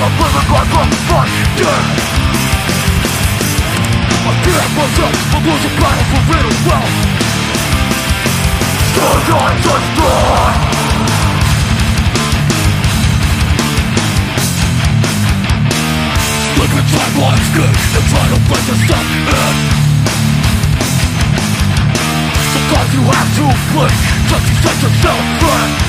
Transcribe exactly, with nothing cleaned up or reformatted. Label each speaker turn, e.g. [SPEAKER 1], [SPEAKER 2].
[SPEAKER 1] I'm living like a monster. I can't myself, I'm losing battle for little wealth. Still not destroyed. Living timelines good, and trying to break yourself in. Sometimes you have to blink, just to set yourself free.